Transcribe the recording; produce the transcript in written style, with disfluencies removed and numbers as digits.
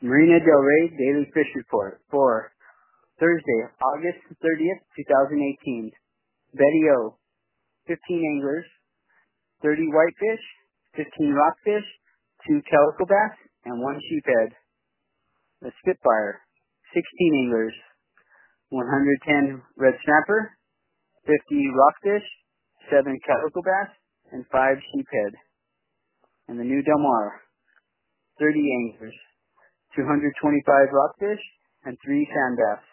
Marina Del Rey Daily Fish Report for Thursday, August 30th, 2018. Betty O, 15 anglers, 30 whitefish, 15 rockfish, 2 calico bass, and 1 sheephead. The Spitfire, 16 anglers, 110 red snapper, 50 rockfish, 7 calico bass, and 5 sheephead. And the New Del Mar, 30 anglers, 225 rockfish, and 3 sand bass.